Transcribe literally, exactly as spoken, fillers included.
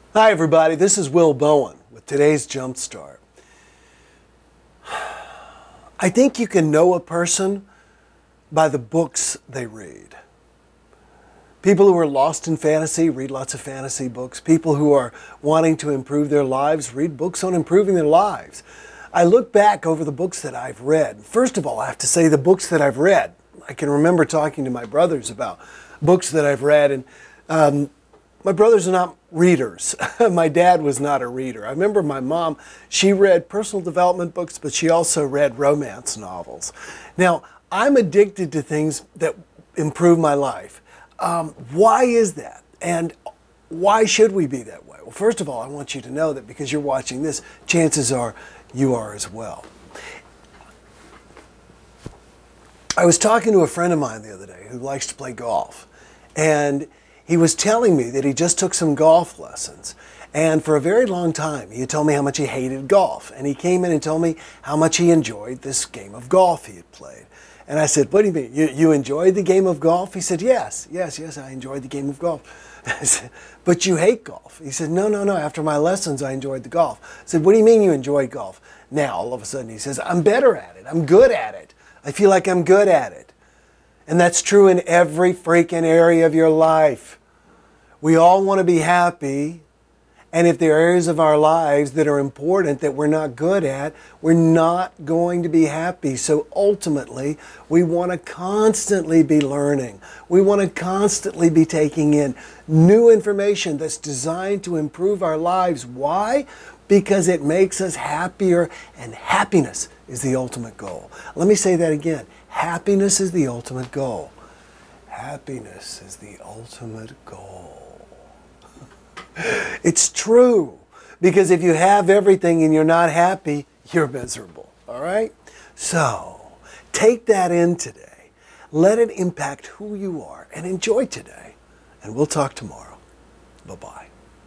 Hi everybody, this is Will Bowen with today's Jumpstart. I think you can know a person by the books they read. People who are lost in fantasy read lots of fantasy books. People who are wanting to improve their lives read books on improving their lives. I look back over the books that I've read. First of all, I have to say the books that I've read. I can remember talking to my brothers about books that I've read, and um, my brothers are not readers. My dad was not a reader. I remember my mom, she read personal development books, but she also read romance novels. Now, I'm addicted to things that improve my life. Um, why is that? And why should we be that way? Well, first of all, I want you to know that because you're watching this, chances are you are as well. I was talking to a friend of mine the other day who likes to play golf, and he was telling me that he just took some golf lessons. And for a very long time, he had told me how much he hated golf. And he came in and told me how much he enjoyed this game of golf he had played. And I said, what do you mean? You, you enjoyed the game of golf? He said, yes, yes, yes, I enjoyed the game of golf. I said, but you hate golf. He said, no, no, no, after my lessons, I enjoyed the golf. I said, what do you mean you enjoyed golf? Now, all of a sudden, he says, I'm better at it. I'm good at it. I feel like I'm good at it. And that's true in every freaking area of your life. We all want to be happy, and if there are areas of our lives that are important that we're not good at, we're not going to be happy. So ultimately, we want to constantly be learning. We want to constantly be taking in new information that's designed to improve our lives. Why? Because it makes us happier, and happiness is the ultimate goal. Let me say that again. Happiness is the ultimate goal. Happiness is the ultimate goal. It's true, because if you have everything and you're not happy, you're miserable, all right? So take that in today. Let it impact who you are and enjoy today. And we'll talk tomorrow. Bye-bye.